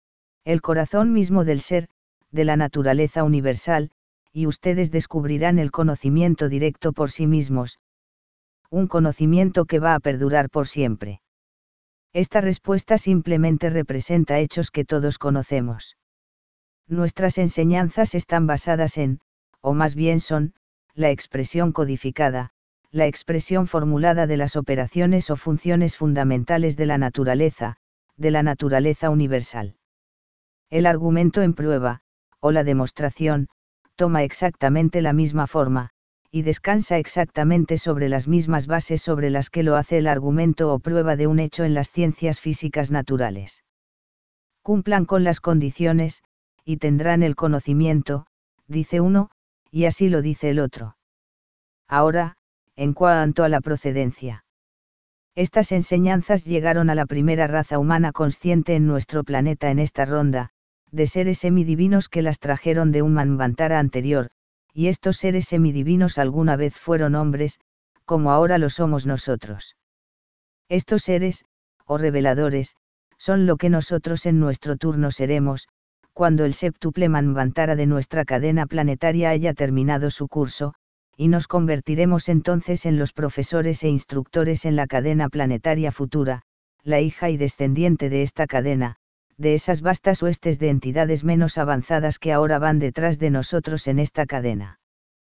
el corazón mismo del ser, de la naturaleza universal, y ustedes descubrirán el conocimiento directo por sí mismos, un conocimiento que va a perdurar por siempre. Esta respuesta simplemente representa hechos que todos conocemos. Nuestras enseñanzas están basadas en, o más bien son, la expresión codificada, la expresión formulada de las operaciones o funciones fundamentales de la naturaleza, de la naturaleza universal. El argumento en prueba, o la demostración, toma exactamente la misma forma, y descansa exactamente sobre las mismas bases sobre las que lo hace el argumento o prueba de un hecho en las ciencias físicas naturales. Cumplan con las condiciones, y tendrán el conocimiento, dice uno, y así lo dice el otro. Ahora, en cuanto a la procedencia. Estas enseñanzas llegaron a la primera raza humana consciente en nuestro planeta en esta ronda, de seres semidivinos que las trajeron de un manvantara anterior, y estos seres semidivinos alguna vez fueron hombres, como ahora lo somos nosotros. Estos seres, o reveladores, son lo que nosotros en nuestro turno seremos, cuando el séptuple manvantara de nuestra cadena planetaria haya terminado su curso, y nos convertiremos entonces en los profesores e instructores en la cadena planetaria futura, la hija y descendiente de esta cadena, de esas vastas huestes de entidades menos avanzadas que ahora van detrás de nosotros en esta cadena.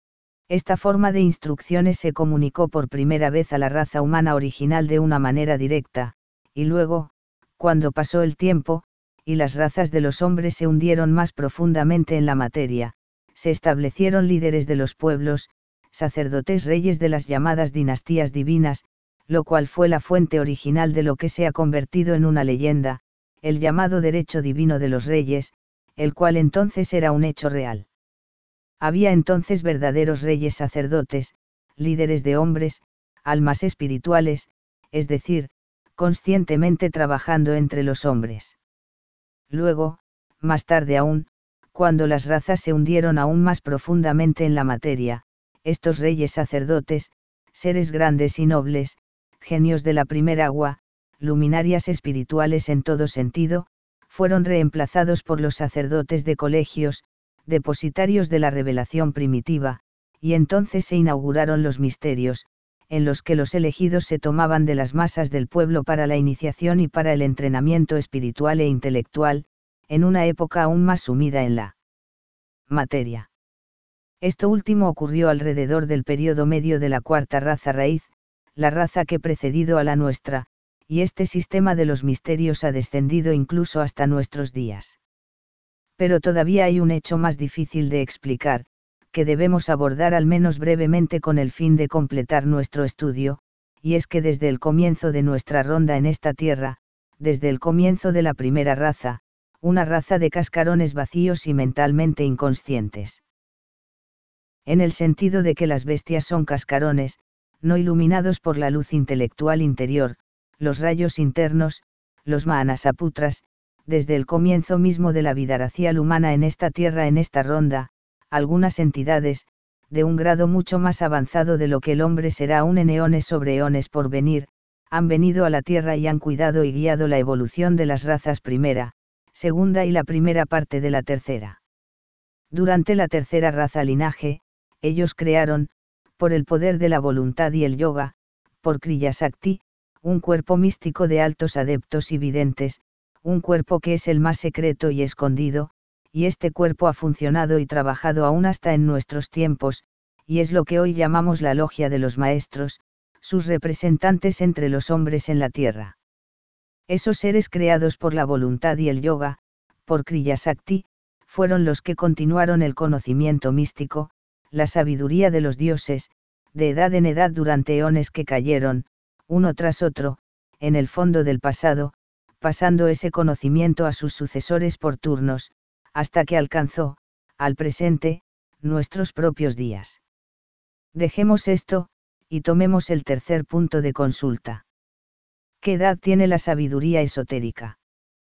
Esta forma de instrucciones se comunicó por primera vez a la raza humana original de una manera directa, y luego, cuando pasó el tiempo, y las razas de los hombres se hundieron más profundamente en la materia, se establecieron líderes de los pueblos, sacerdotes reyes de las llamadas dinastías divinas, lo cual fue la fuente original de lo que se ha convertido en una leyenda, el llamado derecho divino de los reyes, el cual entonces era un hecho real. Había entonces verdaderos reyes sacerdotes, líderes de hombres, almas espirituales, es decir, conscientemente trabajando entre los hombres. Luego, más tarde aún, cuando las razas se hundieron aún más profundamente en la materia, estos reyes sacerdotes, seres grandes y nobles, genios de la primera agua, luminarias espirituales en todo sentido, fueron reemplazados por los sacerdotes de colegios, depositarios de la revelación primitiva, y entonces se inauguraron los misterios, en los que los elegidos se tomaban de las masas del pueblo para la iniciación y para el entrenamiento espiritual e intelectual, en una época aún más sumida en la materia. Esto último ocurrió alrededor del período medio de la cuarta raza raíz, la raza que precedido a la nuestra, y este sistema de los misterios ha descendido incluso hasta nuestros días. Pero todavía hay un hecho más difícil de explicar, que debemos abordar al menos brevemente con el fin de completar nuestro estudio, y es que desde el comienzo de nuestra ronda en esta tierra, desde el comienzo de la primera raza, una raza de cascarones vacíos y mentalmente inconscientes. En el sentido de que las bestias son cascarones, no iluminados por la luz intelectual interior, los rayos internos, los manasaputras, desde el comienzo mismo de la vida racial humana en esta tierra, en esta ronda, algunas entidades, de un grado mucho más avanzado de lo que el hombre será aún en eones sobre eones por venir, han venido a la tierra y han cuidado y guiado la evolución de las razas primera, segunda y la primera parte de la tercera. Durante la tercera raza linaje, ellos crearon, por el poder de la voluntad y el yoga, por Kriya Sakti, un cuerpo místico de altos adeptos y videntes, un cuerpo que es el más secreto y escondido, y este cuerpo ha funcionado y trabajado aún hasta en nuestros tiempos, y es lo que hoy llamamos la logia de los maestros, sus representantes entre los hombres en la tierra. Esos seres creados por la voluntad y el yoga, por Kriya Sakti, fueron los que continuaron el conocimiento místico, la sabiduría de los dioses, de edad en edad durante eones que cayeron, uno tras otro, en el fondo del pasado, pasando ese conocimiento a sus sucesores por turnos, hasta que alcanzó, al presente, nuestros propios días. Dejemos esto, y tomemos el tercer punto de consulta. ¿Qué edad tiene la sabiduría esotérica?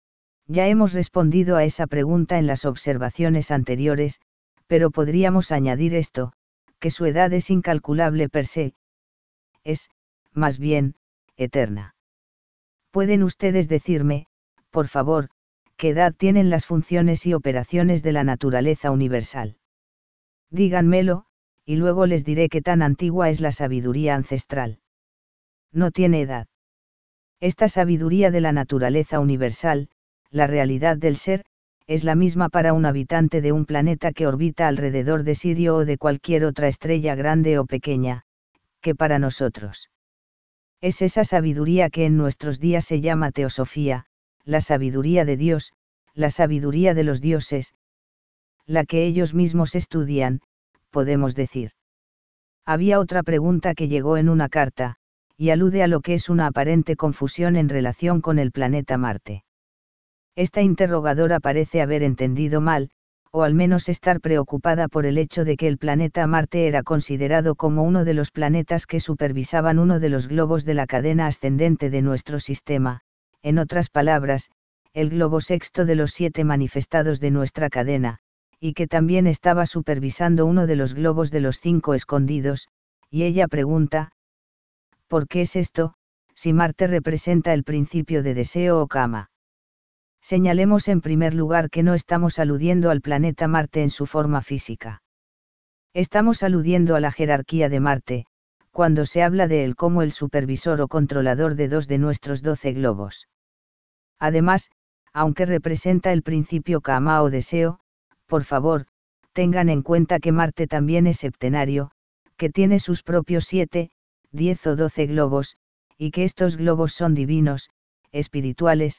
Ya hemos respondido a esa pregunta en las observaciones anteriores, pero podríamos añadir esto, que su edad es incalculable per se. Es, más bien, eterna. ¿Pueden ustedes decirme, por favor, qué edad tienen las funciones y operaciones de la naturaleza universal? Díganmelo, y luego les diré qué tan antigua es la sabiduría ancestral. No tiene edad. Esta sabiduría de la naturaleza universal, la realidad del ser, es la misma para un habitante de un planeta que orbita alrededor de Sirio o de cualquier otra estrella grande o pequeña, que para nosotros. Es esa sabiduría que en nuestros días se llama teosofía, la sabiduría de Dios, la sabiduría de los dioses, la que ellos mismos estudian, podemos decir. Había otra pregunta que llegó en una carta, y alude a lo que es una aparente confusión en relación con el planeta Marte. Esta interrogadora parece haber entendido mal, o al menos estar preocupada por el hecho de que el planeta Marte era considerado como uno de los planetas que supervisaban uno de los globos de la cadena ascendente de nuestro sistema, en otras palabras, el globo sexto de los siete manifestados de nuestra cadena, y que también estaba supervisando uno de los globos de los cinco escondidos, y ella pregunta, ¿por qué es esto, si Marte representa el principio de deseo o kama? Señalemos en primer lugar que no estamos aludiendo al planeta Marte en su forma física. Estamos aludiendo a la jerarquía de Marte, cuando se habla de él como el supervisor o controlador de dos de nuestros doce globos. Además, aunque representa el principio kama o deseo, por favor, tengan en cuenta que Marte también es septenario, que tiene sus propios siete, diez o doce globos, y que estos globos son divinos, espirituales,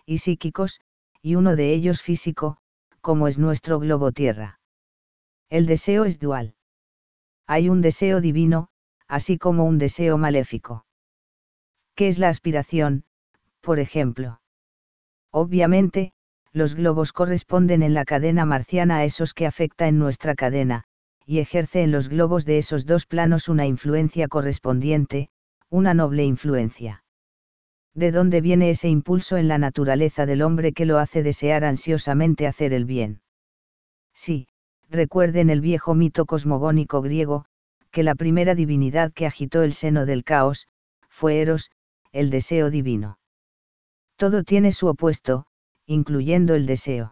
y psíquicos, y uno de ellos físico, como es nuestro globo Tierra. El deseo es dual. Hay un deseo divino, así como un deseo maléfico. ¿Qué es la aspiración, por ejemplo? Obviamente, los globos corresponden en la cadena marciana a esos que afecta en nuestra cadena, y ejerce en los globos de esos dos planos una influencia correspondiente, una noble influencia. ¿De dónde viene ese impulso en la naturaleza del hombre que lo hace desear ansiosamente hacer el bien? Sí, recuerden el viejo mito cosmogónico griego, que la primera divinidad que agitó el seno del caos, fue Eros, el deseo divino. Todo tiene su opuesto, incluyendo el deseo.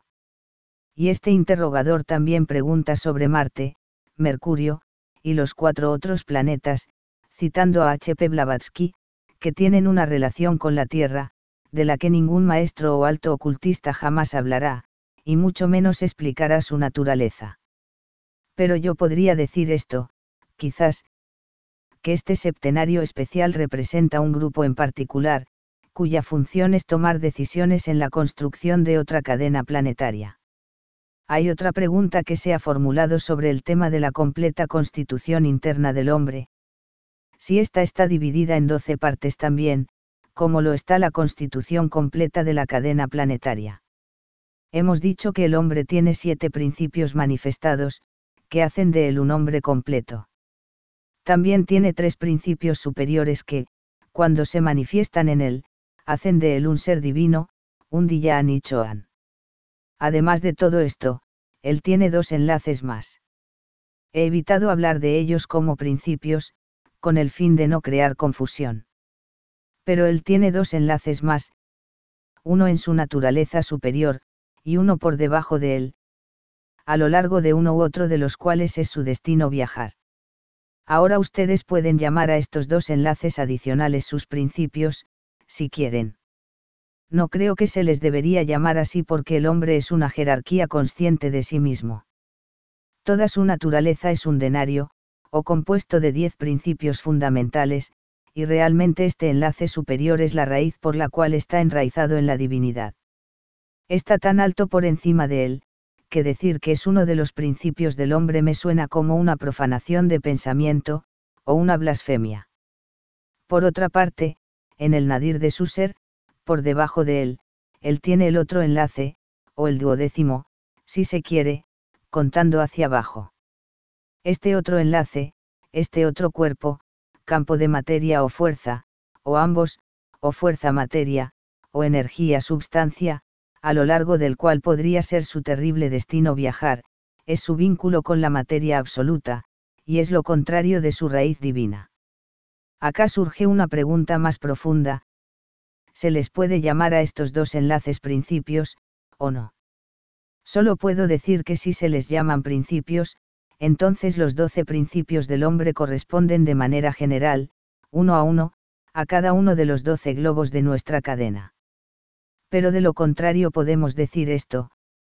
Y este interrogador también pregunta sobre Marte, Mercurio, y los cuatro otros planetas, citando a H P Blavatsky, que tienen una relación con la Tierra, de la que ningún maestro o alto ocultista jamás hablará, y mucho menos explicará su naturaleza. Pero yo podría decir esto, quizás, que este septenario especial representa un grupo en particular, cuya función es tomar decisiones en la construcción de otra cadena planetaria. Hay otra pregunta que se ha formulado sobre el tema de la completa constitución interna del hombre. Si ésta está dividida en doce partes también, ¿cómo lo está la constitución completa de la cadena planetaria? Hemos dicho que el hombre tiene siete principios manifestados, que hacen de él un hombre completo. También tiene tres principios superiores que, cuando se manifiestan en él, hacen de él un ser divino, un Diyan y Choan. Además de todo esto, él tiene dos enlaces más. He evitado hablar de ellos como principios, con el fin de no crear confusión. Pero él tiene dos enlaces más, uno en su naturaleza superior, y uno por debajo de él, a lo largo de uno u otro de los cuales es su destino viajar. Ahora ustedes pueden llamar a estos dos enlaces adicionales sus principios, si quieren. No creo que se les debería llamar así porque el hombre es una jerarquía consciente de sí mismo. Toda su naturaleza es un denario, o compuesto de diez principios fundamentales, y realmente este enlace superior es la raíz por la cual está enraizado en la divinidad. Está tan alto por encima de él, que decir que es uno de los principios del hombre me suena como una profanación de pensamiento, o una blasfemia. Por otra parte, en el nadir de su ser, por debajo de él, él tiene el otro enlace, o el duodécimo, si se quiere, contando hacia abajo. Este otro enlace, este otro cuerpo, campo de materia o fuerza, o ambos, o fuerza-materia, o energía-substancia, a lo largo del cual podría ser su terrible destino viajar, es su vínculo con la materia absoluta, y es lo contrario de su raíz divina. Acá surge una pregunta más profunda: ¿se les puede llamar a estos dos enlaces principios, o no? Solo puedo decir que si se les llaman principios, entonces los doce principios del hombre corresponden de manera general, uno a uno, a cada uno de los doce globos de nuestra cadena. Pero de lo contrario podemos decir esto: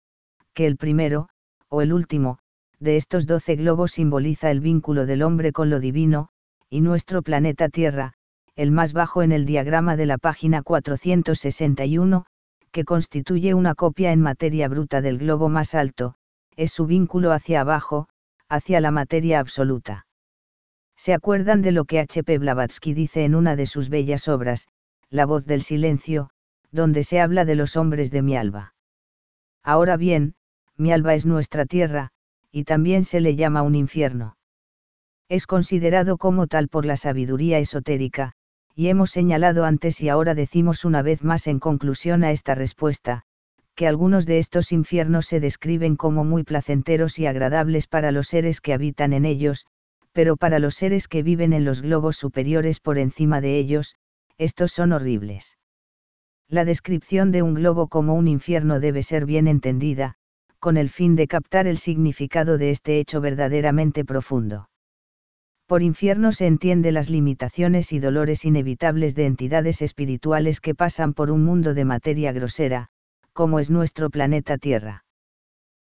que el primero, o el último, de estos doce globos simboliza el vínculo del hombre con lo divino, y nuestro planeta Tierra, el más bajo en el diagrama de la página cuatrocientos sesenta y uno, que constituye una copia en materia bruta del globo más alto, es su vínculo hacia abajo, hacia la materia absoluta. ¿Se acuerdan de lo que H P Blavatsky dice en una de sus bellas obras, La voz del silencio, donde se habla de los hombres de Mialba? Ahora bien, Mialba es nuestra tierra, y también se le llama un infierno. Es considerado como tal por la sabiduría esotérica, y hemos señalado antes y ahora decimos una vez más en conclusión a esta respuesta, que algunos de estos infiernos se describen como muy placenteros y agradables para los seres que habitan en ellos, pero para los seres que viven en los globos superiores por encima de ellos, estos son horribles. La descripción de un globo como un infierno debe ser bien entendida, con el fin de captar el significado de este hecho verdaderamente profundo. Por infierno se entiende las limitaciones y dolores inevitables de entidades espirituales que pasan por un mundo de materia grosera, como es nuestro planeta Tierra.